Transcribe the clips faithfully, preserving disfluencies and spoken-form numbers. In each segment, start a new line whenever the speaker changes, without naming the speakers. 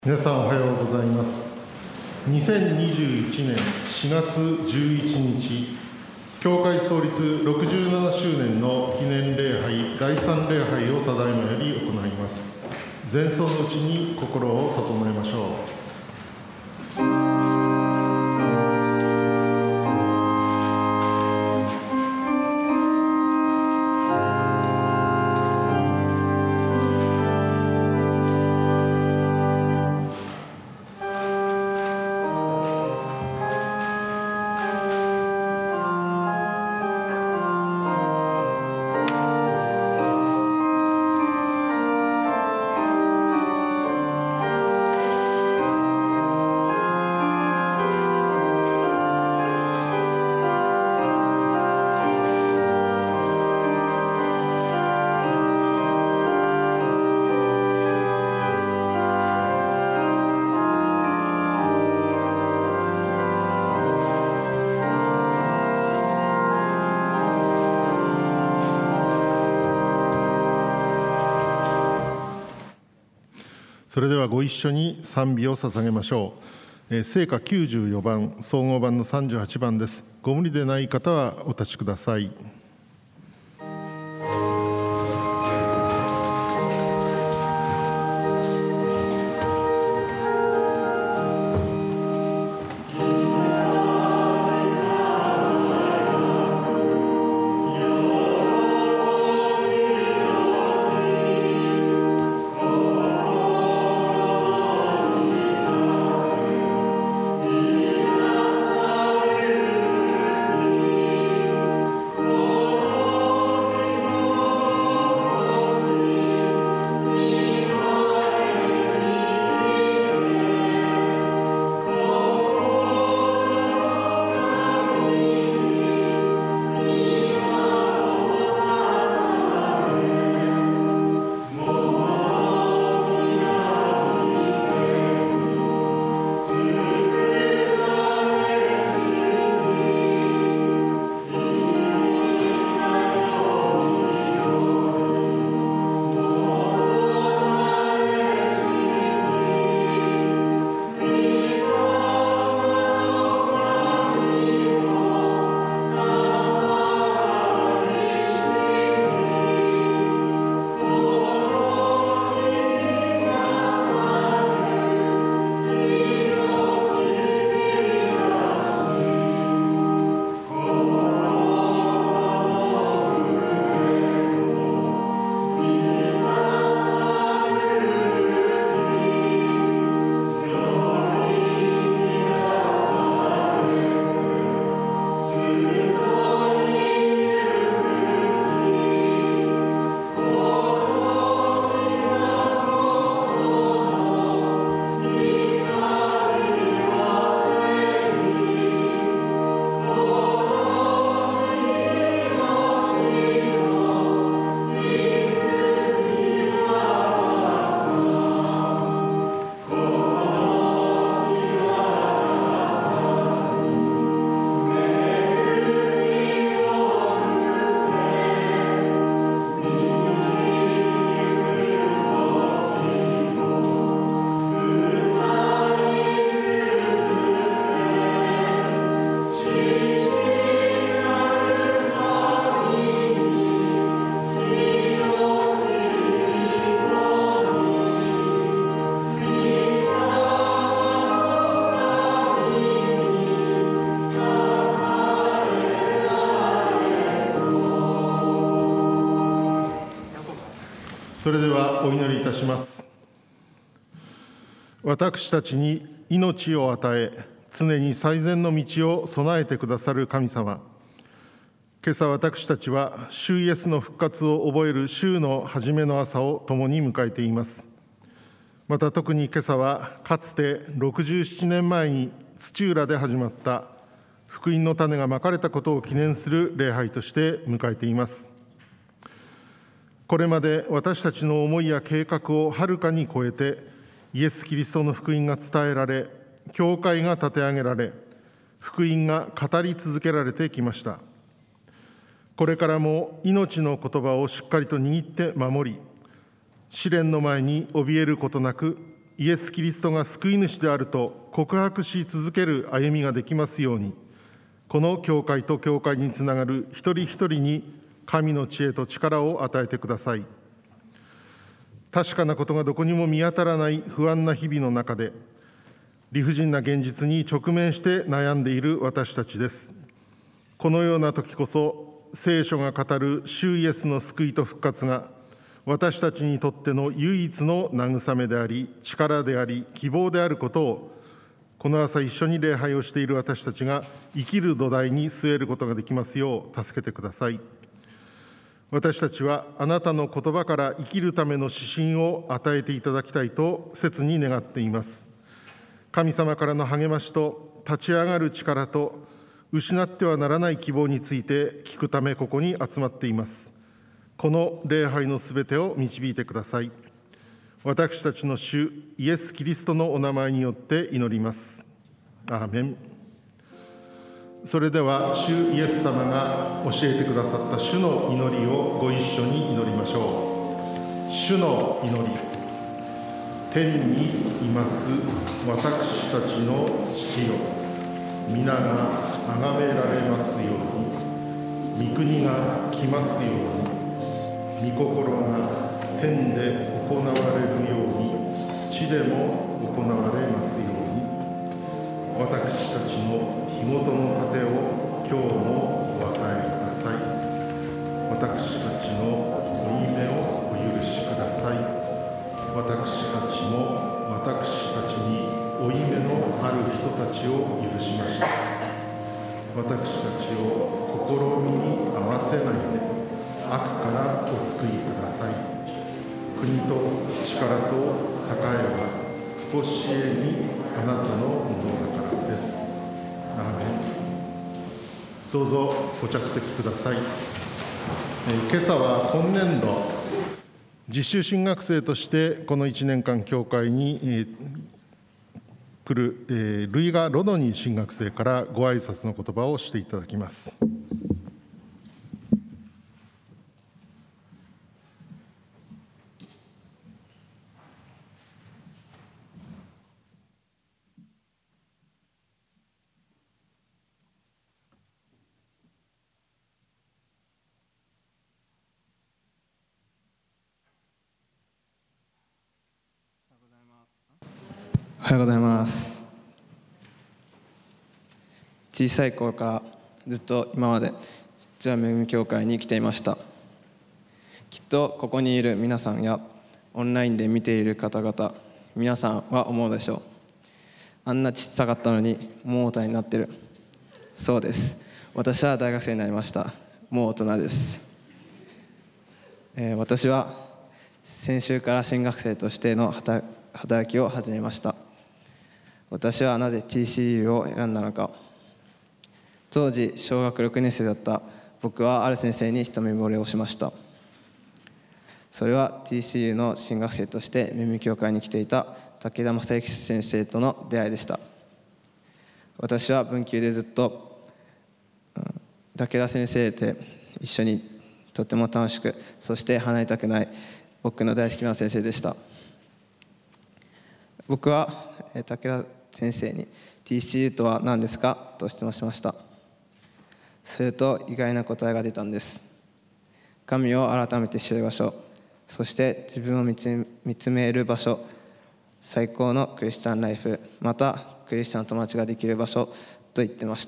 皆さんおはようございます。にせんにじゅういちねんしがつじゅういちにち、教会創立ろくじゅうななしゅうねんの記念礼拝だいさん礼拝をただいまより行います。前奏のうちに心を整えましょう。それではご一緒に賛美を捧げましょう。えー、聖歌きゅうじゅうよばん、総合版のさんじゅうはちばんです。ご無理でない方はお立ちください。それではお祈りいたします。私たちに命を与え、常に最善の道を備えてくださる神様、今朝私たちは主イエスの復活を覚える週の初めの朝を共に迎えています。また特に今朝はかつてろくじゅうななねんまえに土浦で始まった福音の種がまかれたことを記念する礼拝として迎えています。これまで私たちの思いや計画をはるかに超えてイエス・キリストの福音が伝えられ、教会が立て上げられ、福音が語り続けられてきました。これからも命の言葉をしっかりと握って守り、試練の前に怯えることなく、 イエス・キリストが救い主であると告白し続ける歩みができますように、この教会と教会につながる一人一人に神の知恵と力を与えてください。確かなことがどこにも見当たらない不安な日々の中で、理不尽な現実に直面して悩んでいる私たちです。このような時こそ、聖書が語る主イエスの救いと復活が、私たちにとっての唯一の慰めであり、力であり、希望であることを、この朝一緒に礼拝をしている私たちが生きる土台に据えることができますよう助けてください。私たちはあなたの言葉から生きるための指針を与えていただきたいと切に願っています。神様からの励ましと立ち上がる力と失ってはならない希望について聞くためここに集まっています。この礼拝のすべてを導いてください。私たちの主イエス・キリストのお名前によって祈ります。アーメン。それでは主イエス様が教えてくださった主の祈りをご一緒に祈りましょう。主の祈り。天にいます私たちの父よ、皆が崇められますように、御国が来ますように、御心が天で行われるように地でも行われますように、私たちの日ごとの糧を今日もお与えください。私たちの負い目をお許しください。私たちも私たちに負い目のある人たちを許しました。私たちを試みに合わせないで悪からお救いください。国と力と栄えは常しえにあなたのものだからです。アーメン。どうぞご着席ください。えー、今朝は今年度実習神学生としてこのいちねんかん教会に、えー、来る、えー、ルイガ・ロドニー神学生からご挨拶の言葉をしていただきます。
おはようございます。小さい頃からずっと今まで父は恵み教会に来ていました。きっとここにいる皆さんやオンラインで見ている方々、皆さんは思うでしょう。あんな小さかったのにもう大人になってる。そうです。私は大学生になりました。もう大人です。えー、私は先週から新学生としての働きを始めました。私はなぜ ティーシーユー を選んだのか。当時小学ろくねん生だった僕はある先生に一目惚れをしました。それは ティーシーユー の新学生として恵み教会に来ていた武田正幸先生との出会いでした。私は文級でずっと武田先生と一緒にとても楽しく、そして離れたくない僕の大好きな先生でした。僕は武田先生に ティーシーユー とは何ですかと質問しました。すると意外な答えが出たんです。神を改めて知る場所、そして自分を見つ、見つめる場所、最高のクリスチャンライフ、またクリスチャン友達ができる場所と言ってました。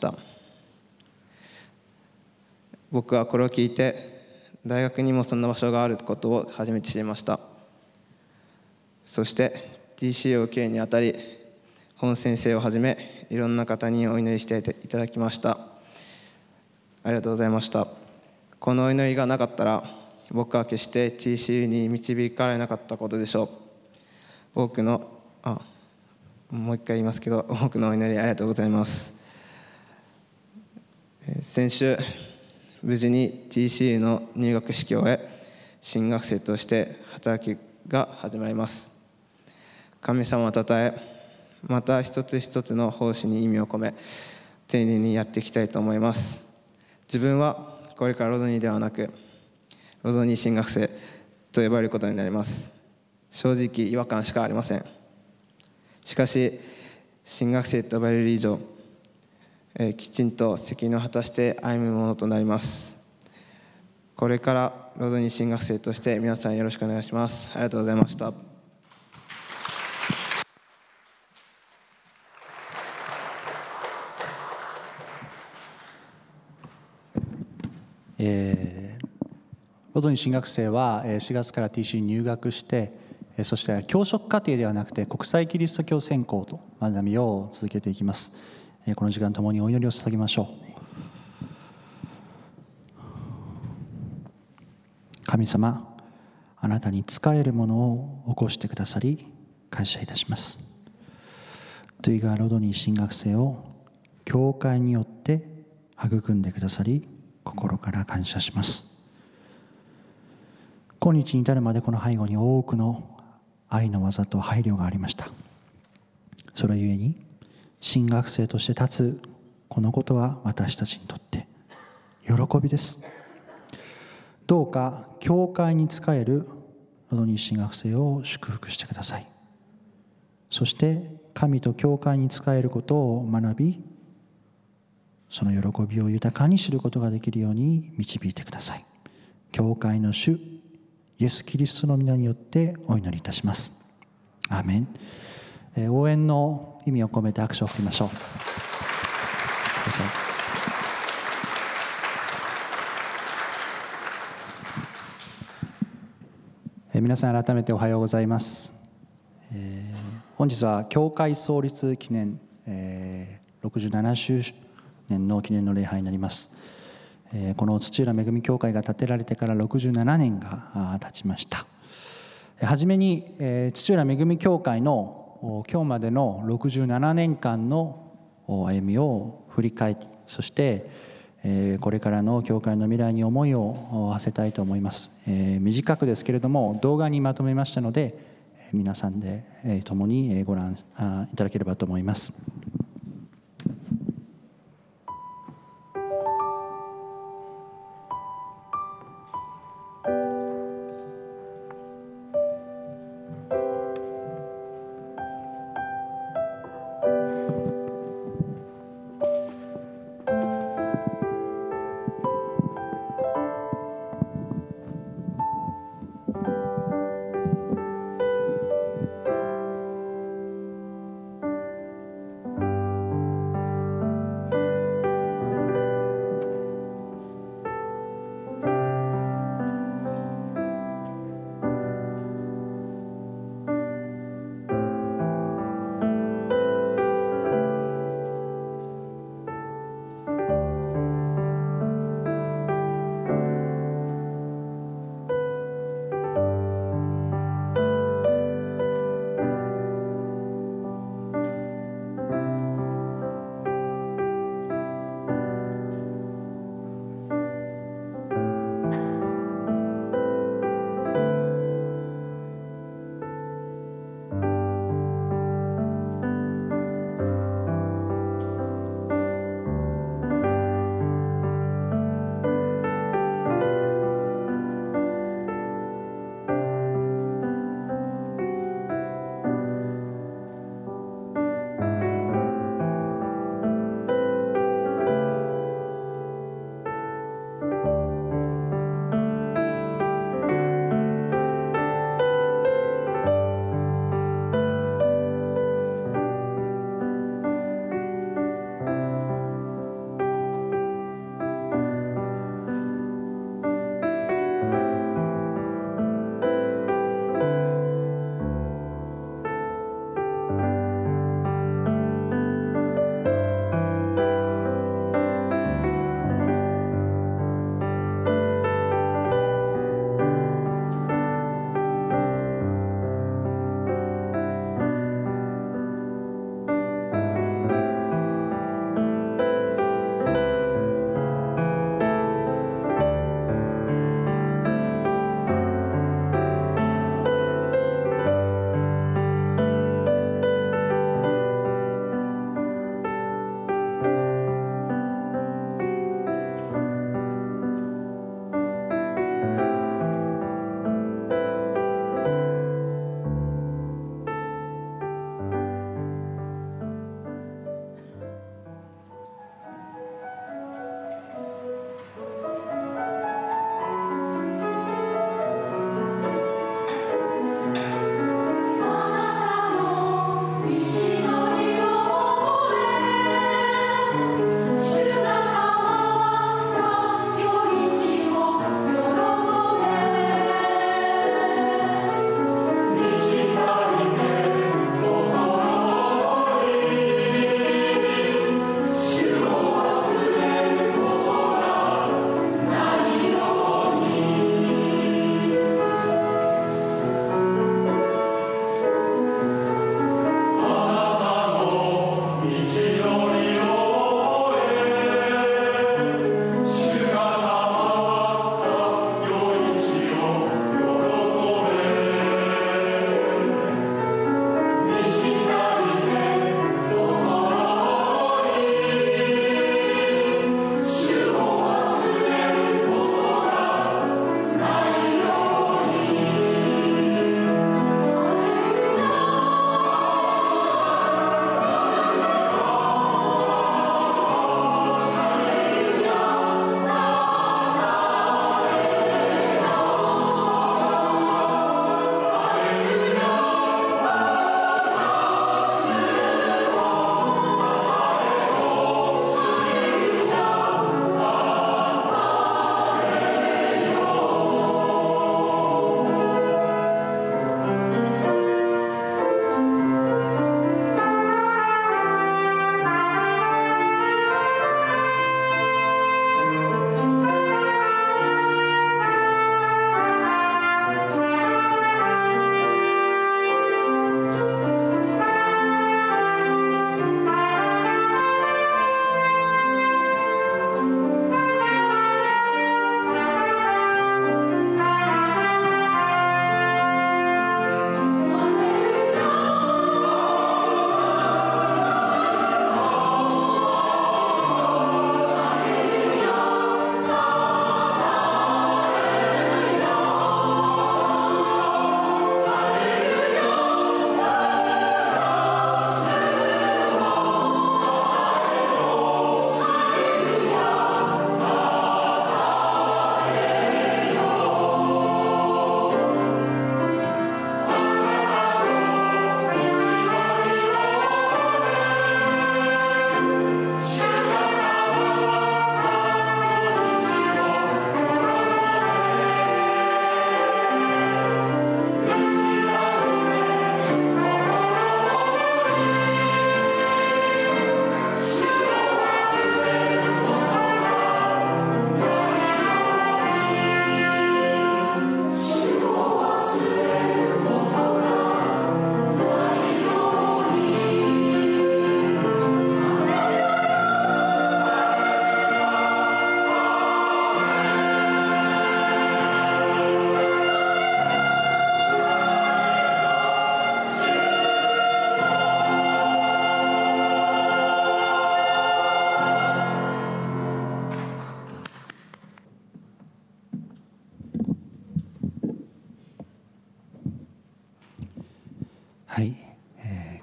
僕はこれを聞いて大学にもそんな場所があることを初めて知りました。そして ティーシーユー を受けるにあたり、本先生をはじめいろんな方にお祈りしていただきました。ありがとうございました。このお祈りがなかったら僕は決して ティーシーユー に導かれなかったことでしょう。多くのあもう一回言いますけど、多くのお祈りありがとうございます。先週無事に ティーシーユー の入学式を終え、新学生として働きが始まります。神様をたたえ、また一つ一つの奉仕に意味を込め、丁寧にやっていきたいと思います。自分はこれからロドニーではなく、ロドニー新学生と呼ばれることになります。正直違和感しかありません。 しかし神学生と呼ばれる以上、えー、きちんと責任を果たして歩むものとなります。これからロドニー神学生として皆さんよろしくお願いします。ありがとうございました。
えー、ロドニー神学生はしがつから ティーシー に入学して、そして教職課程ではなくて国際キリスト教専攻と学びを続けていきます。この時間ともにお祈りを捧げましょう。神様、あなたに仕えるものを起こしてくださり感謝いたします。トゥイガー・ロドニー神学生を教会によって育んでくださり心から感謝します。今日に至るまでこの背後に多くの愛の技と配慮がありました。それゆえに神学生として立つこのことは私たちにとって喜びです。どうか教会に仕えるロドニー神学生を祝福してください。そして神と教会に仕えることを学び、その喜びを豊かに知ることができるように導いてください。教会の主イエス・キリストの皆によってお祈りいたします。アーメン。えー、応援の意味を込めて拍手を送りましょう。えー、皆さん改めておはようございます。えー、本日は教会創立記念、えー、ろくじゅうななしゅうねんの記念の礼拝になります。この土浦恵み教会が建てられてからろくじゅうななねんが経ちました。はじめに土浦恵み教会の今日までのろくじゅうななねんかんの歩みを振り返り、そしてこれからの教会の未来に思いを馳せたいと思います。短くですけれども動画にまとめましたので、皆さんで共にご覧いただければと思います。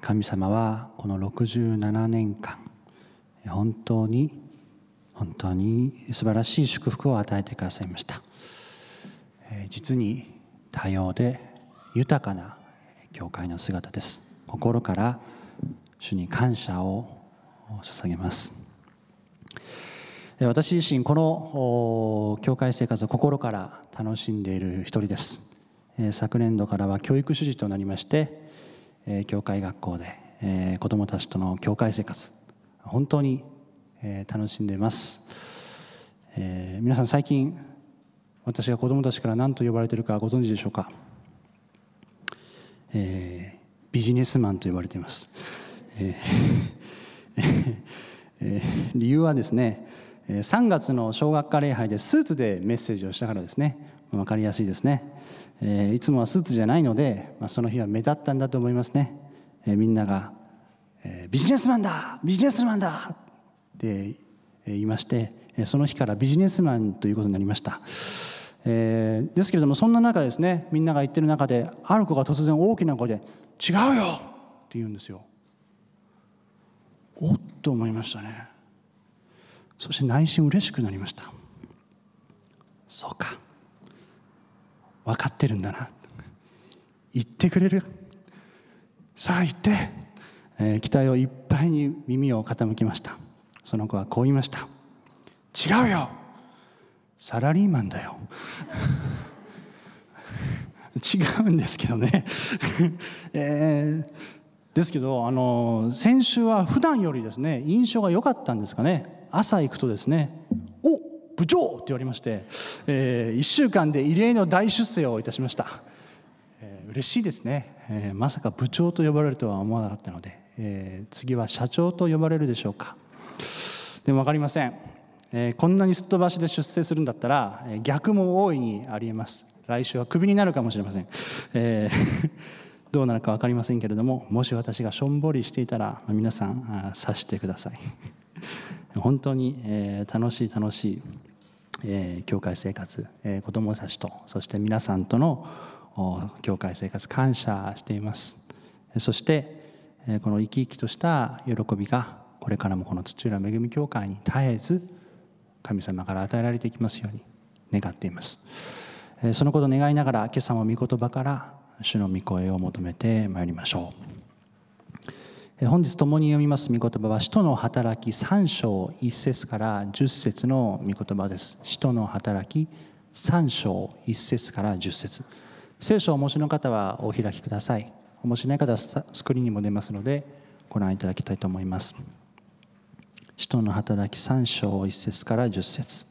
神様はこのろくじゅうななねんかん本当に本当に素晴らしい祝福を与えてくださいました。実に多様で豊かな教会の姿です。心から主に感謝を捧げます。私自身この教会生活を心から楽しんでいる一人です。昨年度からは教育主事となりまして教会学校で子どもたちとの教会生活本当に楽しんでいます。皆さん最近私が子どもたちから何と呼ばれているかご存知でしょうか。えー、ビジネスマンと呼ばれています。えーえー、理由はですね、さんがつの小学科礼拝でスーツでメッセージをしたからですね。分かりやすいですね。えー、いつもはスーツじゃないので、まあ、その日は目立ったんだと思いますね。えー、みんなが、えー、ビジネスマンだビジネスマンだって言いまして、その日からビジネスマンということになりました。えー、ですけれどもそんな中ですね、みんなが言ってる中である子が突然大きな声で「違うよ!」って言うんですよ。おっと思いましたね。そして内心嬉しくなりました。そうか、分かってるんだな、言ってくれる、さあ言って、えー、期待をいっぱいに耳を傾きました。その子はこう言いました。違うよ、サラリーマンだよ違うんですけどね、えー、ですけどあの先週は普段よりですね印象が良かったんですかね。朝行くとですね「お部長!」って言われまして、えー、いっしゅうかんで異例の大出世をいたしました。えー、嬉しいですね。えー、まさか部長と呼ばれるとは思わなかったので、えー、次は社長と呼ばれるでしょうか。でも分かりません。えー、こんなにすっ飛ばしで出世するんだったら、えー、逆も大いにありえます。来週はクビになるかもしれません。えー、どうなるか分かりませんけれども、もし私がしょんぼりしていたら皆さん察してください。本当に、えー、楽しい楽しい、えー、教会生活、えー、子どもたちとそして皆さんとの教会生活感謝しています。そして、えー、この生き生きとした喜びがこれからもこの土浦恵み教会に絶えず神様から与えられていきますように願っています。そのことを願いながら今朝も御言葉から主の御声を求めてまいりましょう。本日共に読みます御言葉は使徒の働きさん章いち節からじゅっ節の御言葉です。使徒の働きさん章いち節からじゅっ節。聖書をお持ちの方はお開きください。お持ちない方はスクリーンにも出ますのでご覧いただきたいと思います。使徒の働きさん章いち節からじゅっ節。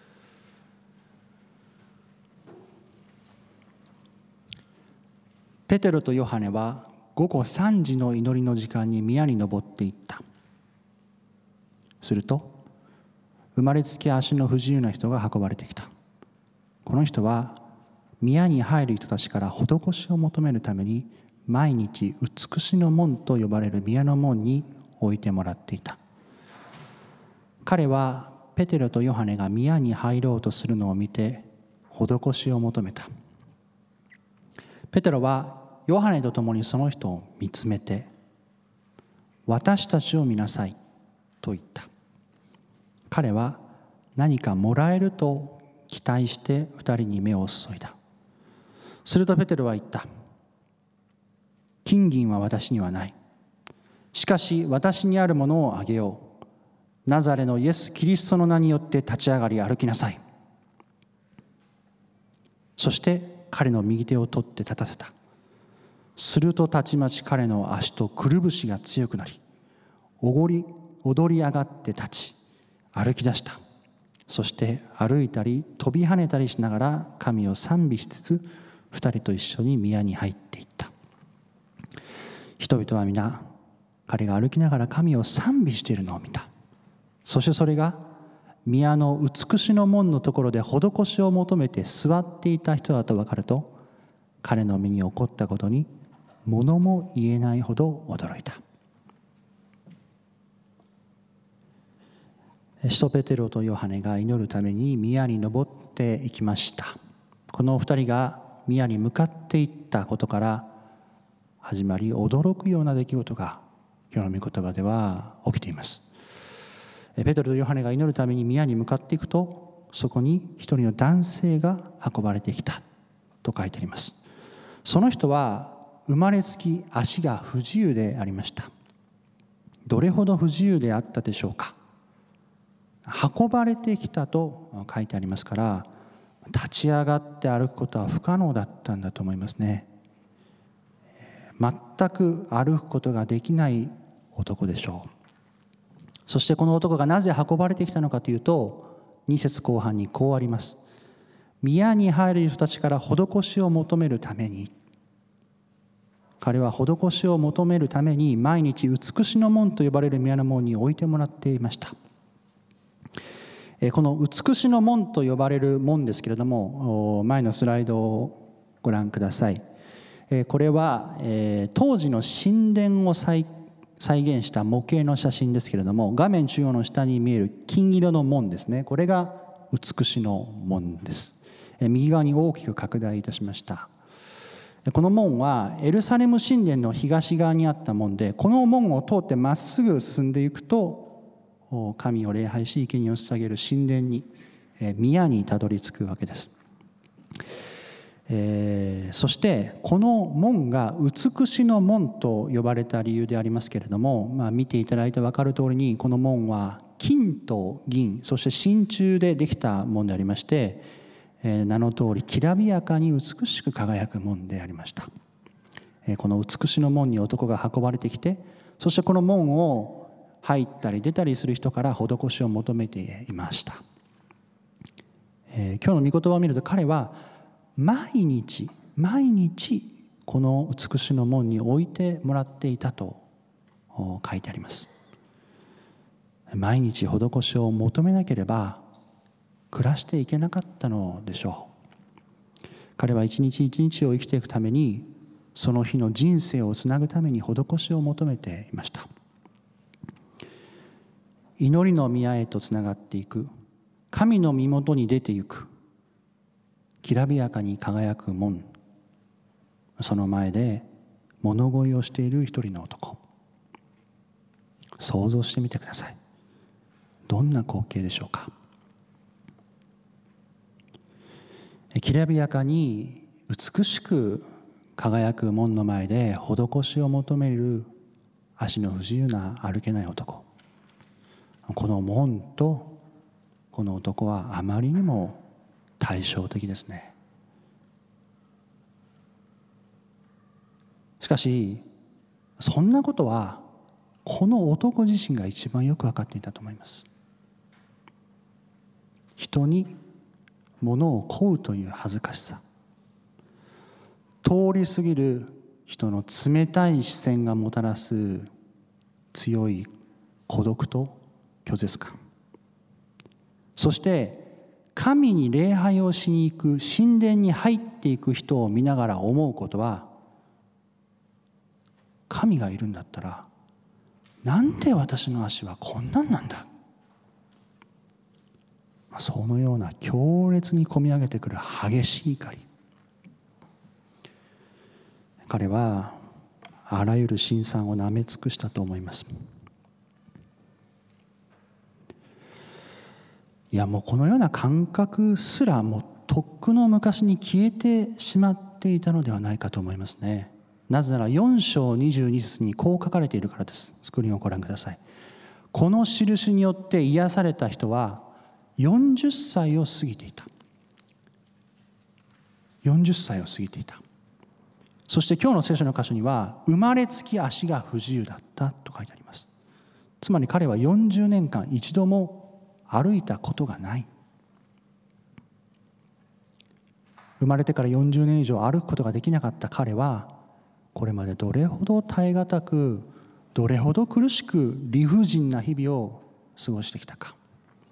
ペテロとヨハネは午後さんじの祈りの時間に宮に登っていった。すると生まれつき足の不自由な人が運ばれてきた。この人は宮に入る人たちから施しを求めるために毎日美しの門と呼ばれる宮の門に置いてもらっていた。彼はペテロとヨハネが宮に入ろうとするのを見て施しを求めた。ペテロはヨハネと共にその人を見つめて、私たちを見なさいと言った。彼は何かもらえると期待して二人に目を注いだ。するとペテロは言った。金銀は私にはない。しかし私にあるものをあげよう。ナザレのイエス・キリストの名によって立ち上がり歩きなさい。そして彼の右手を取って立たせた。するとたちまち彼の足とくるぶしが強くなり、踊り、踊り上がって立ち、歩き出した。そして歩いたり飛び跳ねたりしながら神を賛美しつつ、二人と一緒に宮に入っていった。人々は皆、彼が歩きながら神を賛美しているのを見た。そしてそれが宮の美しの門のところで施しを求めて座っていた人だと分かると、彼の身に起こったことに物も言えないほど驚いた。使徒ペテロとヨハネが祈るために宮に登っていきました。この二人が宮に向かっていったことから、 始まり、驚くような出来事が今日の御言葉では起きています。ペテロとヨハネが祈るために宮に向かっていくと、そこに一人の男性が運ばれてきたと書いてあります。その人は生まれつき足が不自由でありました。どれほど不自由であったでしょうか。運ばれてきたと書いてありますから、立ち上がって歩くことは不可能だったんだと思いますね。全く歩くことができない男でしょう。そしてこの男がなぜ運ばれてきたのかというと、に節後半にこうあります。宮に入る人たちから施しを求めるために、彼は施しを求めるために毎日美しの門と呼ばれる宮の門に置いてもらっていました。この美しの門と呼ばれる門ですけれども、前のスライドをご覧ください。これは当時の神殿を再再現した模型の写真ですけれども、画面中央の下に見える金色の門ですね、これが美しの門です。右側に大きく拡大いたしました。この門はエルサレム神殿の東側にあった門で、この門を通ってまっすぐ進んでいくと、神を礼拝し生贄を捧げる神殿に、宮にたどり着くわけです。えー、そしてこの門が美しの門と呼ばれた理由でありますけれども、まあ、見ていただいて分かる通りに、この門は金と銀、そして真鍮でできた門でありまして、えー、名の通りきらびやかに美しく輝く門でありました。えー、この美しの門に男が運ばれてきて、そしてこの門を入ったり出たりする人から施しを求めていました。えー、今日の御言葉を見ると、彼は毎日毎日この美しの門に置いてもらっていたと書いてあります。毎日施しを求めなければ暮らしていけなかったのでしょう。彼は一日一日を生きていくために、その日の人生をつなぐために施しを求めていました。祈りの宮へとつながっていく、神の身元に出ていく、きらびやかに輝く門、その前で物乞いをしている一人の男。想像してみてください。どんな光景でしょうか。きらびやかに美しく輝く門の前で施しを求める足の不自由な歩けない男。この門とこの男はあまりにも対照的ですね。しかしそんなことはこの男自身が一番よく分かっていたと思います。人に物を乞うという恥ずかしさ、通り過ぎる人の冷たい視線がもたらす強い孤独と拒絶感、そして神に礼拝をしに行く神殿に入っていく人を見ながら思うことは、神がいるんだったらなんで私の足はこんなんなんだ、そのような強烈にこみ上げてくる激しい怒り。彼はあらゆる辛酸をなめ尽くしたと思います。いやもうこのような感覚すらもうとっくの昔に消えてしまっていたのではないかと思いますね。なぜならよん章にじゅうに節にこう書かれているからです。スクリーンをご覧ください。この印によって癒された人はよんじゅっさいを過ぎていた。よんじゅっさいを過ぎていた。そして今日の聖書の箇所には生まれつき足が不自由だったと書いてあります。つまり彼はよんじゅうねんかん一度も歩いたことがない。生まれてからよんじゅうねん以上歩くことができなかった彼は、これまでどれほど耐え難く、どれほど苦しく理不尽な日々を過ごしてきたか。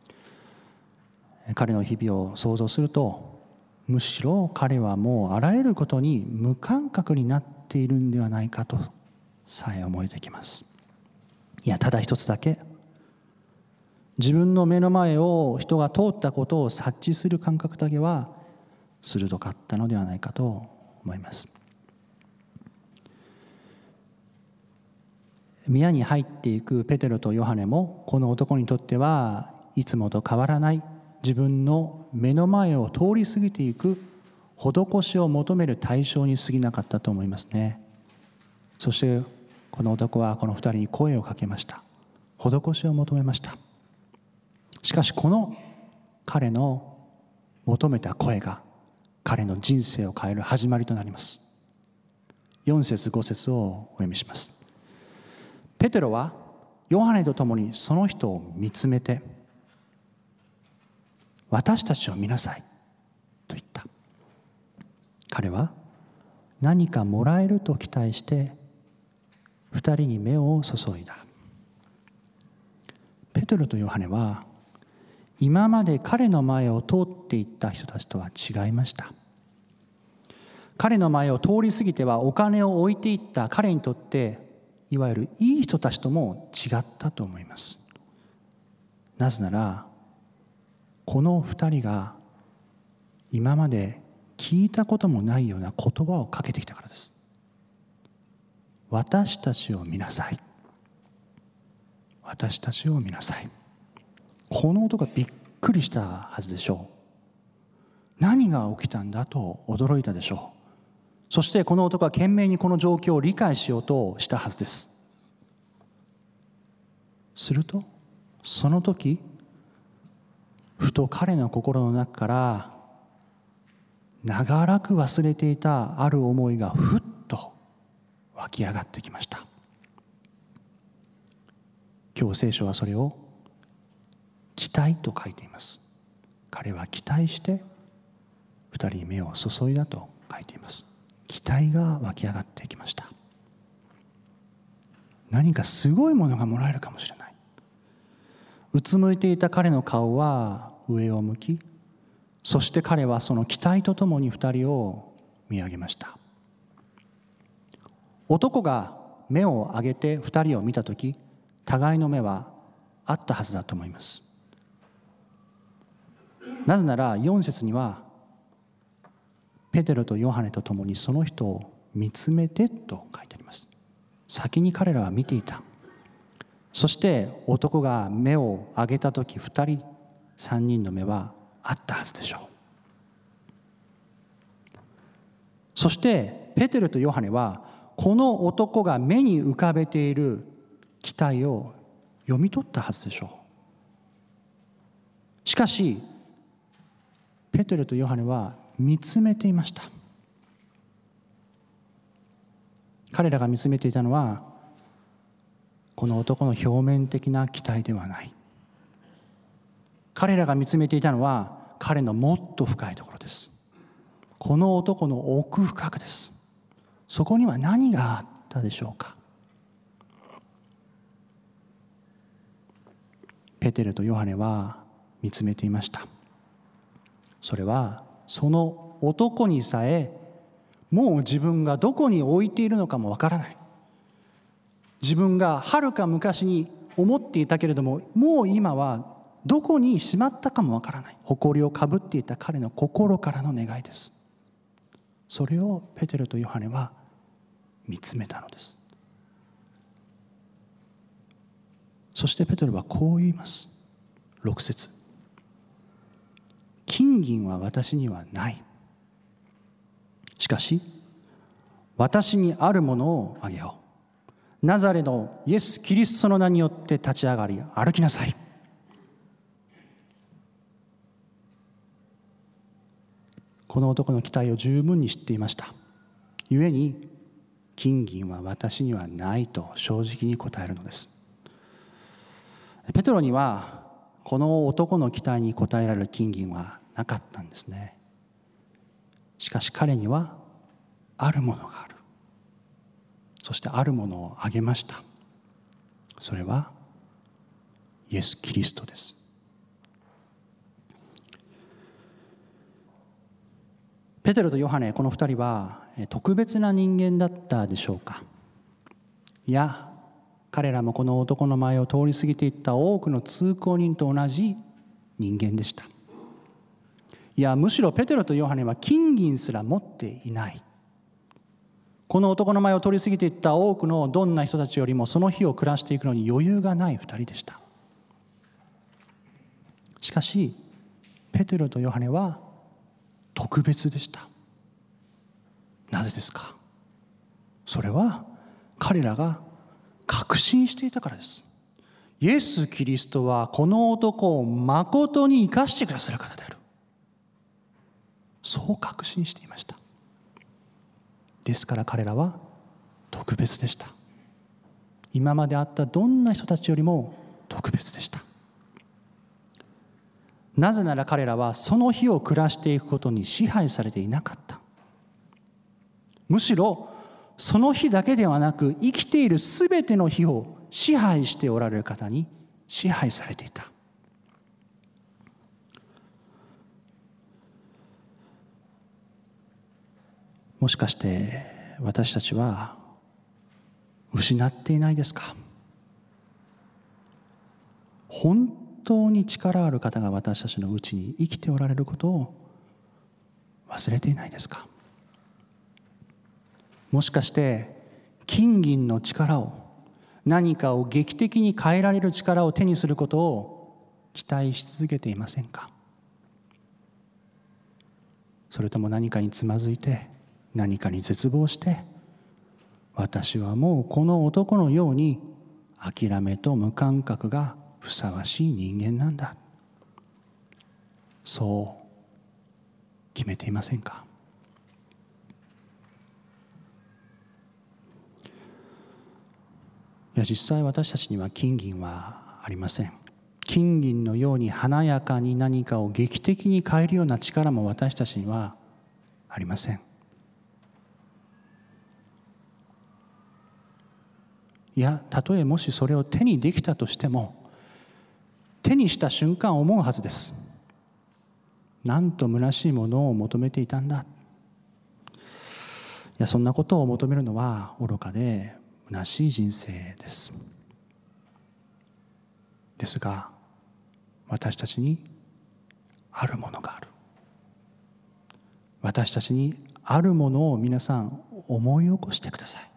彼の日々を想像すると、むしろ彼はもうあらゆることに無感覚になっているんではないかとさえ思えてきます。いや、ただ一つだけ、自分の目の前を人が通ったことを察知する感覚だけは鋭かったのではないかと思います。 宮に入っていくペテロとヨハネも、この男にとってはいつもと変わらない自分の目の前を通り過ぎていく施しを求める対象に過ぎなかったと思いますね。そしてこの男はこの二人に声をかけました。施しを求めました。しかしこの彼の求めた声が彼の人生を変える始まりとなります。よん節ご節をお読みします。ペテロはヨハネと共にその人を見つめて、私たちを見なさいと言った。彼は何かもらえると期待して二人に目を注いだ。ペテロとヨハネは今まで彼の前を通っていった人たちとは違いました。彼の前を通り過ぎてはお金を置いていった彼にとって、いわゆるいい人たちとも違ったと思います。なぜならこの二人が今まで聞いたこともないような言葉をかけてきたからです。私たちを見なさい。私たちを見なさい。この男がびっくりしたはずでしょう。何が起きたんだと驚いたでしょう。そしてこの男は懸命にこの状況を理解しようとしたはずです。するとその時、ふと彼の心の中から長らく忘れていたある思いがふっと湧き上がってきました。今日聖書はそれを期待と書いています。彼は期待して二人に目を注いだと書いています。期待が湧き上がってきました。何かすごいものがもらえるかもしれない。うつむいていた彼の顔は上を向き、そして彼はその期待とともに二人を見上げました。男が目を上げて二人を見たとき、互いの目はあったはずだと思います。なぜならよん節には、ペテロとヨハネと共にその人を見つめてと書いてあります。先に彼らは見ていた。そして男が目を上げたとき、二人、三人の目はあったはずでしょう。そしてペテロとヨハネはこの男が目に浮かべている期待を読み取ったはずでしょう。しかしペテロとヨハネは見つめていました。彼らが見つめていたのはこの男の表面的な期待ではない。彼らが見つめていたのは彼のもっと深いところです。この男の奥深くです。そこには何があったでしょうか。ペテロとヨハネは見つめていました。それはその男にさえもう自分がどこに置いているのかもわからない。自分がはるか昔に思っていたけれども、もう今はどこにしまったかもわからない。誇りをかぶっていた彼の心からの願いです。それをペテロとヨハネは見つめたのです。そしてペテロはこう言います。ろく節。金銀は私にはない。しかし私にあるものをあげよう。ナザレのイエス・キリストの名によって立ち上がり歩きなさい。この男の期待を十分に知っていました。故に金銀は私にはないと正直に答えるのです。ペテロにはこの男の期待に応えられる金銀はなかったんですね。しかし彼にはあるものがある。そしてあるものをあげました。それはイエス・キリストです。ペテロとヨハネ、この二人は特別な人間だったでしょうか。いや、彼らもこの男の前を通り過ぎていった多くの通行人と同じ人間でした。いや、むしろペテロとヨハネは金銀すら持っていない。 この男の前を通り過ぎていった多くのどんな人たちよりもその日を暮らしていくのに余裕がない二人でした。しかしペテロとヨハネは特別でした。なぜですか？それは彼らが確信していたからです。イエス・キリストはこの男をまことに生かしてくださる方である、そう確信していました。ですから彼らは特別でした。今まで会ったどんな人たちよりも特別でした。なぜなら彼らはその日を暮らしていくことに支配されていなかった。むしろその日だけではなく、生きているすべての日を支配しておられる方に支配されていた。もしかして私たちは失っていないですか？本当に力ある方が私たちのうちに生きておられることを忘れていないですか？もしかして金銀の力を、何かを劇的に変えられる力を手にすることを期待し続けていませんか？それとも何かにつまずいて、何かに絶望して、私はもうこの男のように諦めと無感覚がふさわしい人間なんだ、そう決めていませんか？いや、実際私たちには金銀はありません。金銀のように華やかに何かを劇的に変えるような力も私たちにはありません。いや、たとえもしそれを手にできたとしても、手にした瞬間思うはずです。なんと虚しいものを求めていたんだ。いや、そんなことを求めるのは愚かで虚しい人生です。ですが、私たちにあるものがある。私たちにあるものを皆さん思い起こしてください。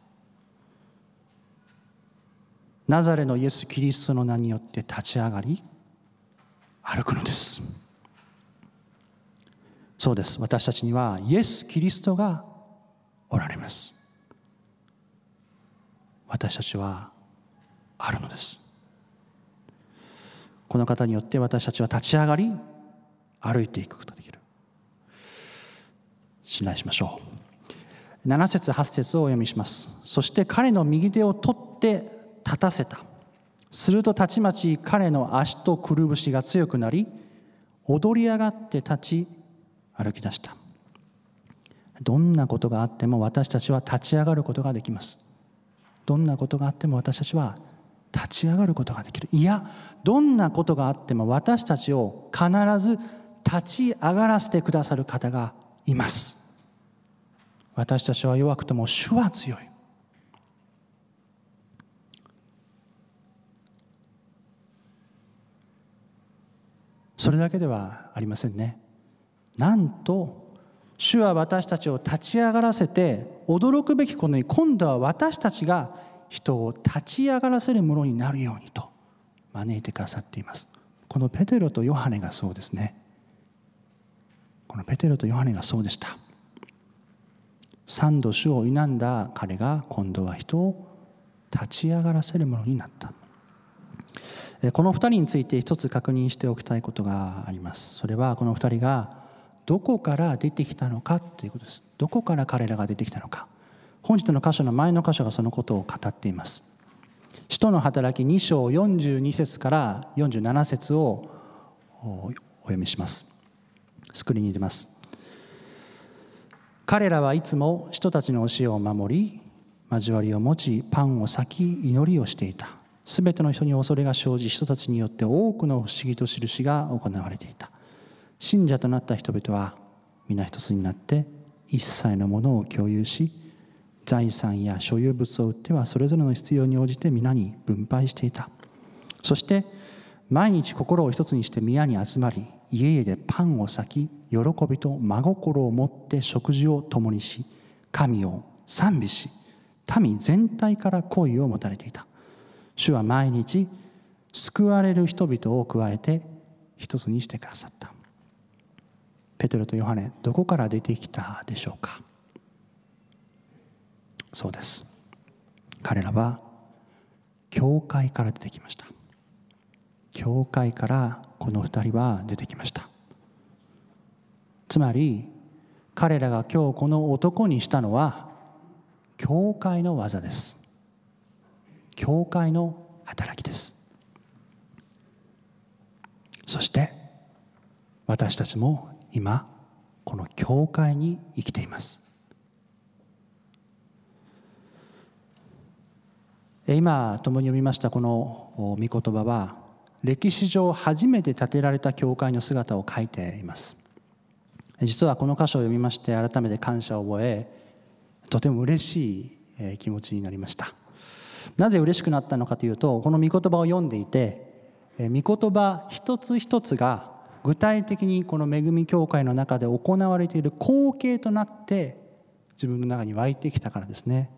ナザレのイエス・キリストの名によって立ち上がり歩くのです。そうです。私たちにはイエス・キリストがおられます。私たちはあるのです。この方によって私たちは立ち上がり歩いていくことができる。信頼しましょう。なな節はち節をお読みします。そして彼の右手を取って立たせた。するとたちまち彼の足とくるぶしが強くなり、踊り上がって立ち歩き出した。どんなことがあっても私たちは立ち上がることができます。どんなことがあっても私たちは立ち上がることができる。いや、どんなことがあっても私たちを必ず立ち上がらせてくださる方がいます。私たちは弱くとも主は強い。それだけではありませんね。なんと主は私たちを立ち上がらせて、驚くべきことに今度は私たちが人を立ち上がらせるものになるようにと招いてくださっています。このペテロとヨハネがそうですね。このペテロとヨハネがそうでした。三度主を否んだ彼が今度は人を立ち上がらせるものになった。この二人について一つ確認しておきたいことがあります。それはこの二人がどこから出てきたのかということです。どこから彼らが出てきたのか。本日の箇所の前の箇所がそのことを語っています。使徒の働きに章よんじゅうに節からよんじゅうなな節をお読みします。スクリーンに出ます。彼らはいつも人たちの教えを守り、交わりを持ち、パンを裂き、祈りをしていた。すべての人に恐れが生じ、人たちによって多くの不思議と印が行われていた。信者となった人々は皆一つになって一切のものを共有し、財産や所有物を売ってはそれぞれの必要に応じて皆に分配していた。そして毎日心を一つにして宮に集まり、家々でパンを裂き、喜びと真心を持って食事を共にし、神を賛美し、民全体から好意を持たれていた。主は毎日救われる人々を加えて一つにしてくださった。ペテロとヨハネ、どこから出てきたでしょうか。そうです。彼らは教会から出てきました。教会からこの二人は出てきました。つまり彼らが今日この男にしたのは教会の技です。教会の働きです。そして私たちも今この教会に生きています。今共に読みましたこの御言葉は歴史上初めて建てられた教会の姿を書いています。実はこの箇所を読みまして改めて感謝を覚え、とても嬉しい気持ちになりました。なぜ嬉しくなったのかというと、この御言葉を読んでいて、御言葉一つ一つが具体的にこの恵み教会の中で行われている光景となって自分の中に湧いてきたからですね。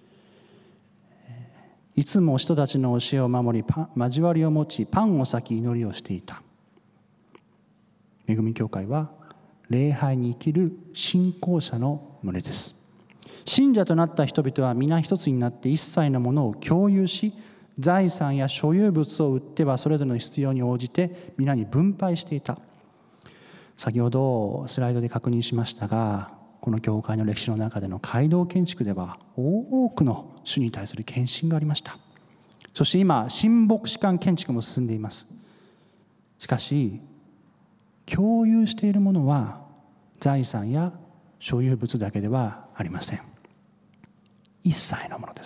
いつも人たちの教えを守り、交わりを持ち、パンを裂き祈りをしていた。恵み教会は礼拝に生きる信仰者の群れです。信者となった人々は皆一つになって一切のものを共有し、財産や所有物を売ってはそれぞれの必要に応じて皆に分配していた。先ほどスライドで確認しましたが、この教会の歴史の中での街道建築では多くの主に対する献身がありました。そして今神牧師館建築も進んでいます。しかし共有しているものは財産や所有物だけではありません。一切のものです。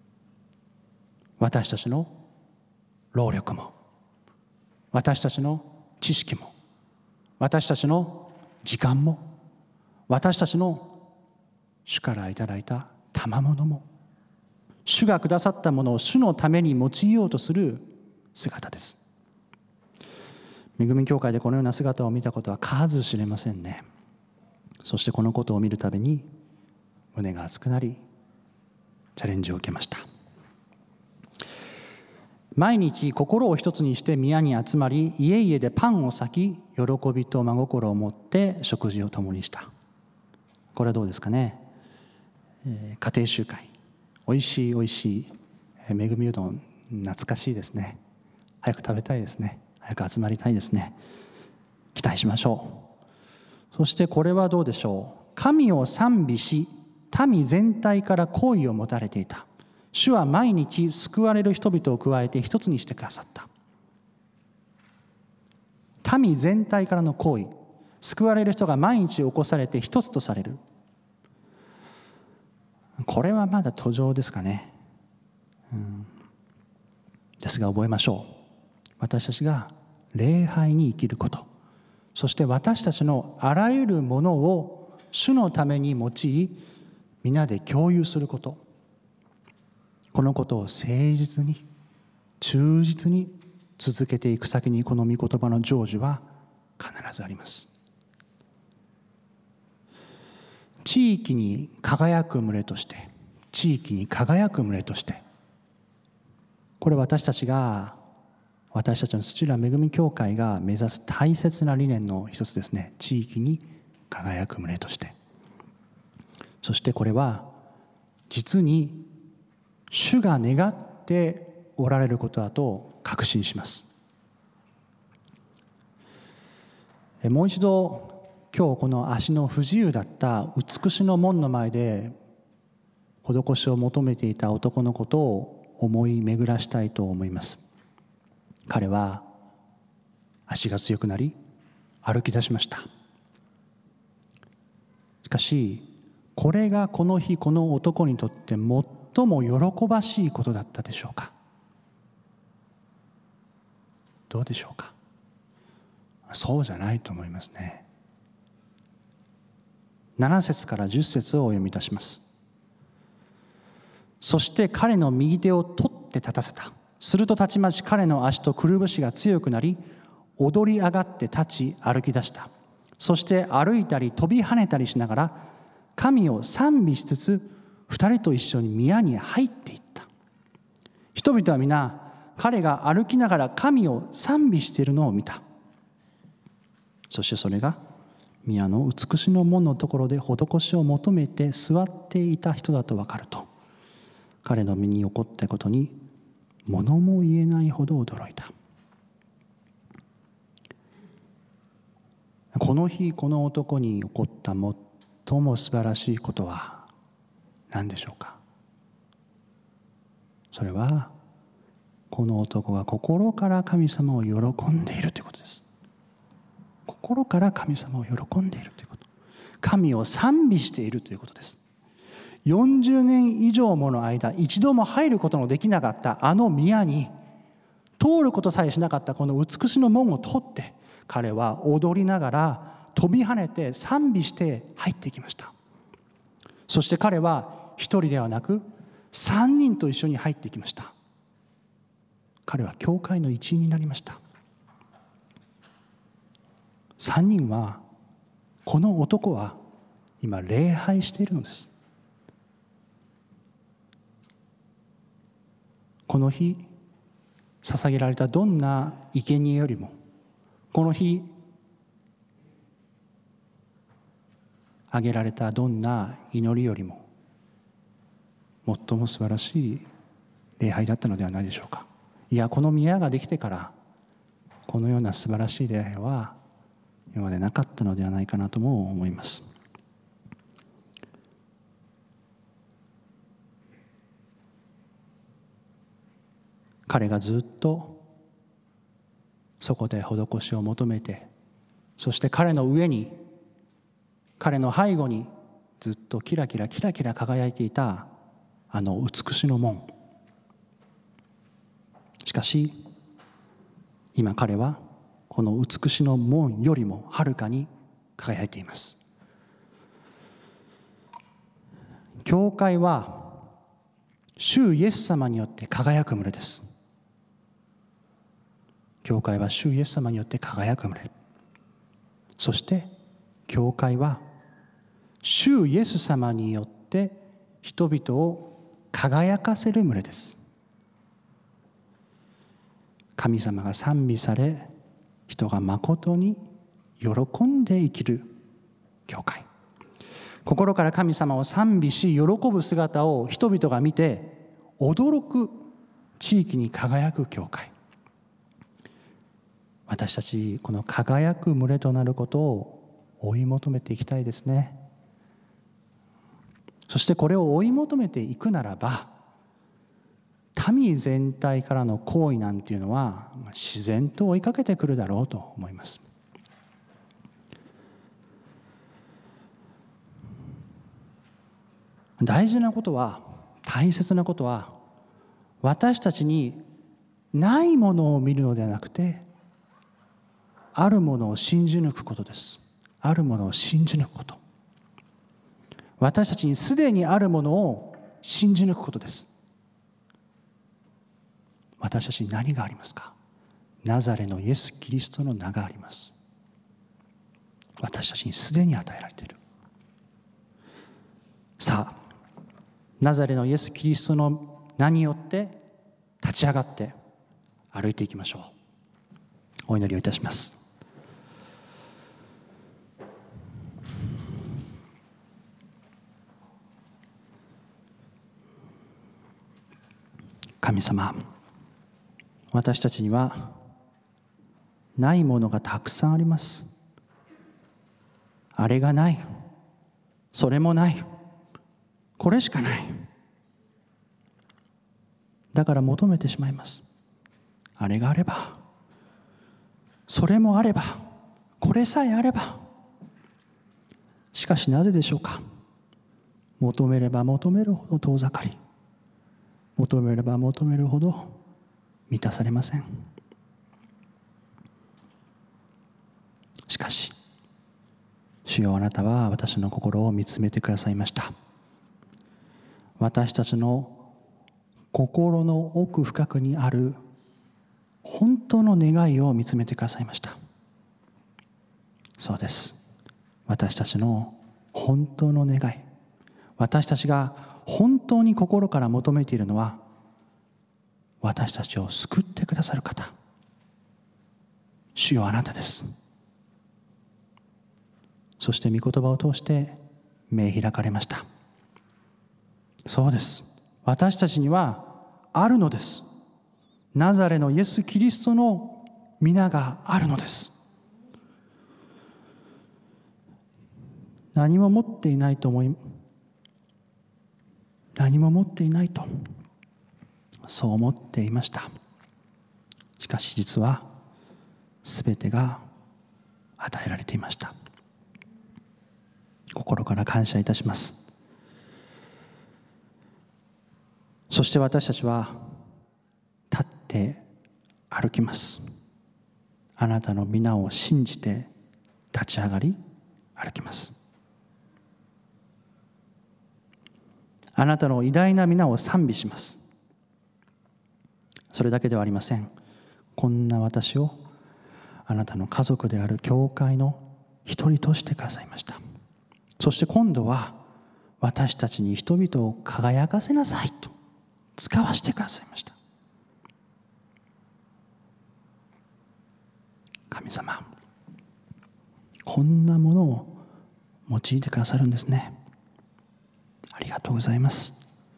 私たちの労力も、私たちの知識も、私たちの時間も、私たちの主からいただいた賜物も、主がくださったものを主のために用いようとする姿です。恵み教会でこのような姿を見たことは数知れませんね。そしてこのことを見るたびに胸が熱くなり、チャレンジを受けました。毎日心を一つにして宮に集まり、家々でパンを裂き、喜びと真心を持って食事を共にした。これはどうですかね。えー、家庭集会、おいしいおいしい恵みうどん、懐かしいですね。早く食べたいですね。早く集まりたいですね。期待しましょう。そしてこれはどうでしょう。神を賛美し、民全体から好意を持たれていた。主は毎日救われる人々を加えて一つにしてくださった。民全体からの好意、救われる人が毎日起こされて一つとされる。これはまだ途上ですかね。うん、ですが覚えましょう。私たちが礼拝に生きること、そして私たちのあらゆるものを主のために用い、皆で共有すること、このことを誠実に忠実に続けていく先に、この御言葉の成就は必ずあります。地域に輝く群れとして、地域に輝く群れとして、これ私たちが私たちの土浦恵み教会が目指す大切な理念の一つですね。地域に輝く群れとして、そしてこれは実に主が願っておられることだと確信します。もう一度今日この足の不自由だった美しの門の前で施しを求めていた男のことを思い巡らしたいと思います。彼は足が強くなり歩き出しました。しかしこれがこの日この男にとって最も喜ばしいことだったでしょうか。どうでしょうか。そうじゃないと思いますね。なな節からじゅっ節をお読みいたします。そして彼の右手を取って立たせた。するとたちまち彼の足とくるぶしが強くなり、踊り上がって立ち歩き出した。そして歩いたり飛び跳ねたりしながら神を賛美しつつ二人と一緒に宮に入っていった。人々は皆彼が歩きながら神を賛美しているのを見た。そしてそれが宮の美しの門のところで施しを求めて座っていた人だと分かると、彼の身に起こったことに物も言えないほど驚いた。この日この男に起こった最も素晴らしいことは何でしょうか。それはこの男が心から神様を喜んでいるということです。心から神様を喜んでいるということ、神を賛美しているということです。よんじゅうねん以上もの間一度も入ることのできなかったあの宮に通ることさえしなかったこの美しの門を通って、彼は踊りながら飛び跳ねて賛美して入ってきました。そして彼は一人ではなく三人と一緒に入ってきました。彼は教会の一員になりました。三人は、この男は今礼拝しているのです。この日捧げられたどんな生贄よりも、この日挙げられたどんな祈りよりも最も素晴らしい礼拝だったのではないでしょうか。いや、この宮ができてからこのような素晴らしい礼拝は今までなかったのではないかなとも思います。彼がずっとそこで施しを求めて、そして彼の上に、彼の背後にずっとキラキラキラキラ輝いていたあの美しの門。しかし今彼はこの美しの門よりもはるかに輝いています。教会は主イエス様によって輝く群れです。教会は主イエス様によって輝く群れ。そして教会は主イエス様によって人々を輝かせる群れです。神様が賛美され、人が誠に喜んで生きる教会。心から神様を賛美し喜ぶ姿を人々が見て驚く地域に輝く教会。私たちこの輝く群れとなることを追い求めていきたいですね。そしてこれを追い求めていくならば、民全体からの行為なんていうのは自然と追いかけてくるだろうと思います。大事なことは、大切なことは、私たちにないものを見るのではなくて、あるものを信じ抜くことです。あるものを信じ抜くこと。私たちにすでにあるものを信じ抜くことです。私たちに何がありますか？ナザレのイエス・キリストの名があります。私たちにすでに与えられている。さあ、ナザレのイエス・キリストの名によって立ち上がって歩いていきましょう。お祈りをいたします。神様、私たちにはないものがたくさんあります。あれがない、それもない、これしかない。だから求めてしまいます。あれがあれば、それもあれば、これさえあれば。しかしなぜでしょうか。求めれば求めるほど遠ざかり、求めれば求めるほど満たされません。しかし主よ、あなたは私の心を見つめてくださいました。私たちの心の奥深くにある本当の願いを見つめてくださいました。そうです。私たちの本当の願い、私たちが本当に心から求めているのは、私たちを救ってくださる方、主よあなたです。そして御言葉を通して目開かれました。そうです。私たちにはあるのです。ナザレのイエス・キリストの皆があるのです。何も持っていないと思い、何も持っていないと、そう思っていました。しかし実は、すべてが与えられていました。心から感謝いたします。そして私たちは立って歩きます。あなたの皆を信じて立ち上がり歩きます。あなたの偉大な皆を賛美します。それだけではありません。こんな私をあなたの家族である教会の一人としてくださいました。そして今度は私たちに人々を輝かせなさいと使わせてくださいました。神様、こんなものを用いてくださるんですね。ありがとうございます。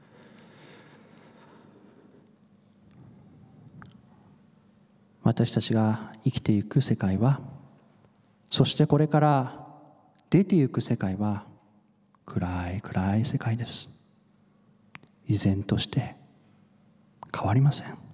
私たちが生きていく世界は、そしてこれから出ていく世界は暗い暗い世界です。依然として変わりません。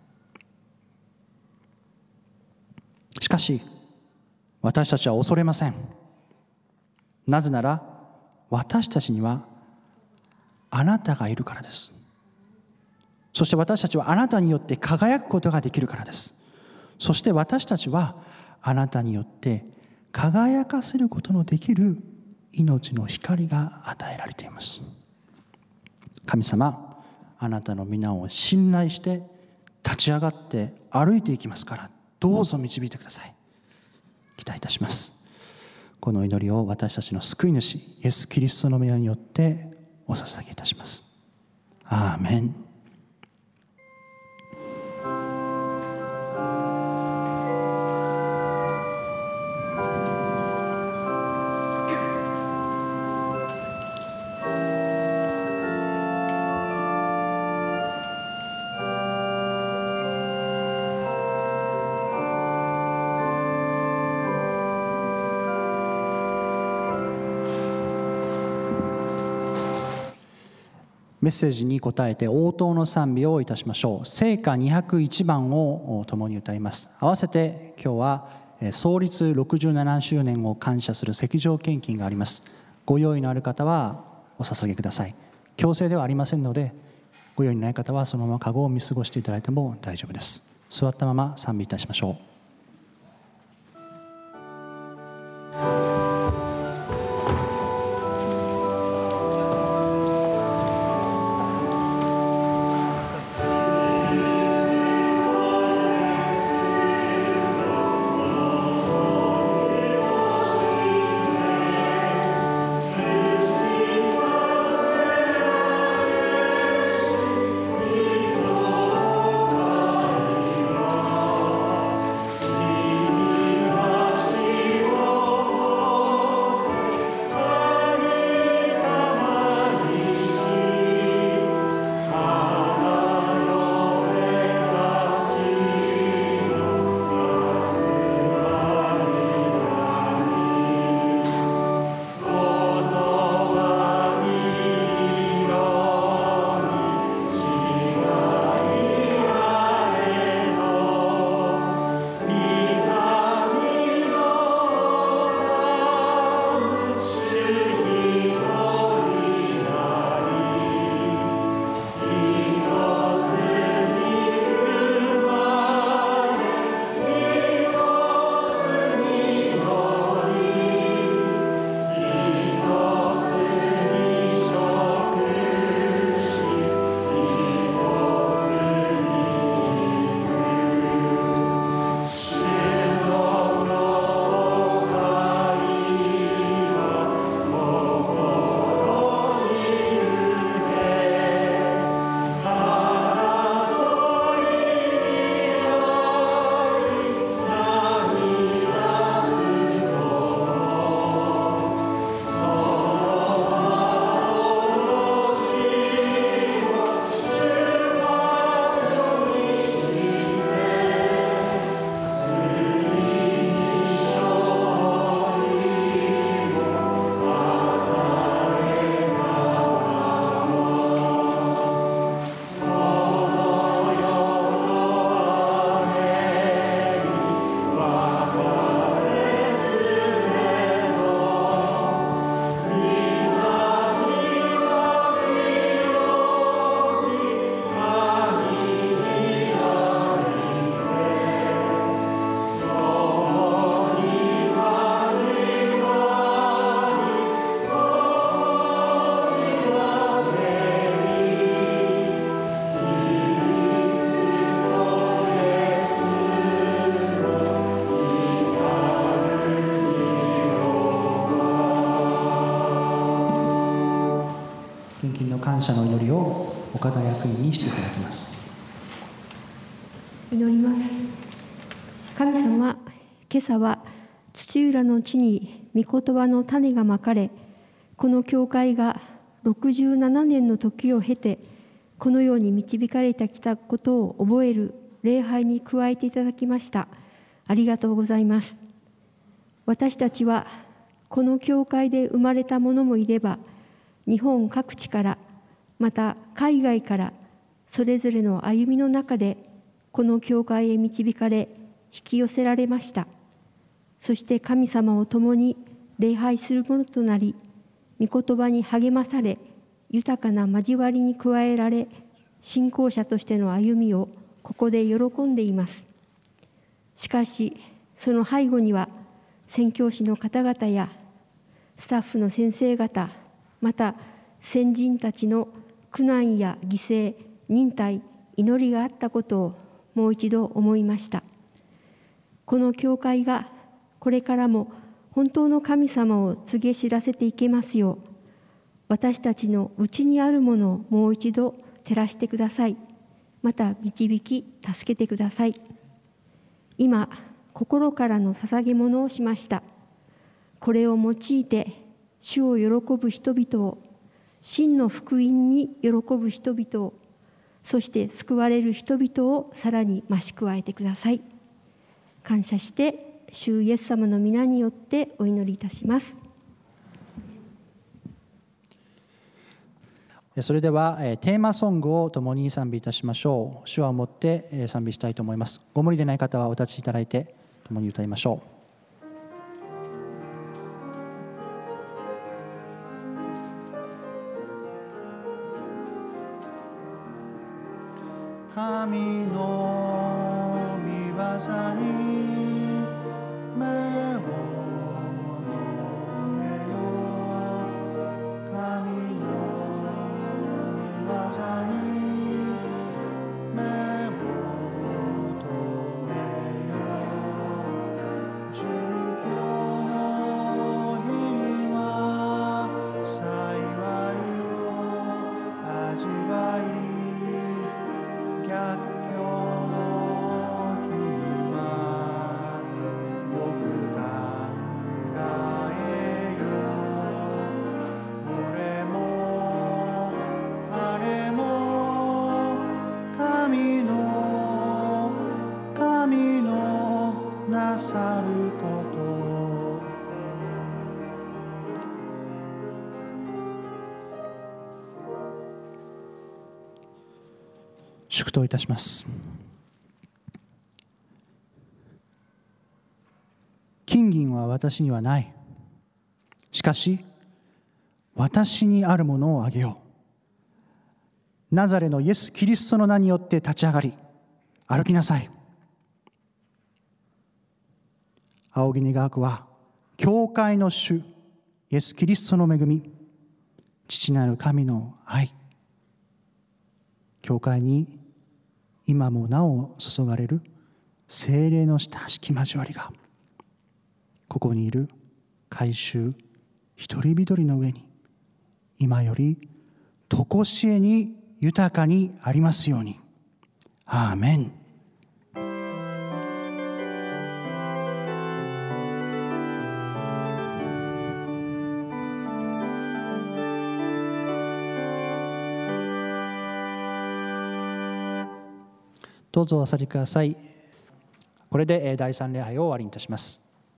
しかし私たちは恐れません。なぜなら私たちにはあなたがいるからです。そして私たちはあなたによって輝くことができるからです。そして私たちはあなたによって輝かせることのできる命の光が与えられています。神様、あなたの皆を信頼して立ち上がって歩いていきますから、どうぞ導いてください。期待いたします。この祈りを私たちの救い主イエス・キリストの皆によってお捧げいたします。アーメン。メッセージに答えて応答の賛美をいたしましょう。聖歌にひゃくいちばんを共に歌います。合わせて今日は創立ろくじゅうななしゅうねんを感謝する石上献金があります。ご用意のある方はお捧げください。強制ではありませんので、ご用意のない方はそのままカゴを見過ごしていただいても大丈夫です。座ったまま賛美いたしましょう。 謝の祈りを岡田役員にしていただきます。
祈ります。神様、今朝は土浦の地に御言葉の種がまかれ、この教会がろくじゅうななねんの時を経てこのように導かれてきたことを覚える礼拝に加えていただきました。ありがとうございます。私たちはこの教会で生まれた者もいれば、日本各地からまた海外からそれぞれの歩みの中でこの教会へ導かれ引き寄せられました。そして神様を共に礼拝するものとなり、御言葉に励まされ、豊かな交わりに加えられ、信仰者としての歩みをここで喜んでいます。しかしその背後には宣教師の方々やスタッフの先生方、また先人たちの苦難や犠牲、忍耐、祈りがあったことをもう一度思いました。この教会がこれからも本当の神様を告げ知らせていけますよう、私たちの内にあるものをもう一度照らしてください。また導き助けてください。今心からの捧げ物をしました。これを用いて主を喜ぶ人々を、真の福音に喜ぶ人々を、そして救われる人々をさらに増し加えてください。感謝して主イエス様の皆によってお祈りいたします。
それではテーマソングを共に賛美いたしましょう。主はをもって賛美したいと思います。ご無理でない方はお立ちいただいて共に歌いましょう。神の御業に目を留めよう。神の御業に目を留めよう。殉教の日には幸いを味わい、逆境の日にはよく考えよう。これもあれも神の神のなさること。祝祷いたします。金銀は私にはない。しかし私にあるものをあげよう。ナザレのイエス・キリストの名によって立ち上がり歩きなさい。仰ぎ願わくは教会の主イエス・キリストの恵み、父なる神の愛、教会に今もなお注がれる聖霊の親しき交わりが、ここにいる改宗一人一人の上に今よりとこしえに豊かにありますように。アーメン。どうぞお去りください。これでだいさん礼拝を終わりにいたします。